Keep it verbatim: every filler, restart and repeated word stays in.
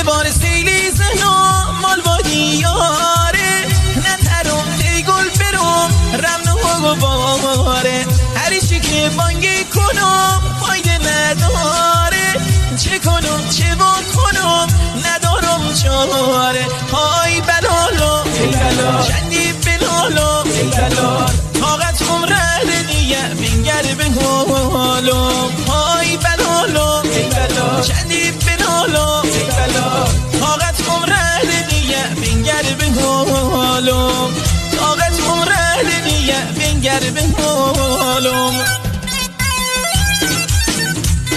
بار سیلی زنا مال با دیاره نترم تی گل برم رمنو و باره هر چی که بانگی کنم فایده نداره چه کنم چه با کنم ندارم چاره های بلالو چندی بلالو طاقت عمره دیگه بنگر به حالو های بلالو چندی بلالو طاقت عمره دیگه بنگر به حالو طاقت عمره دیگه بنگر به حالو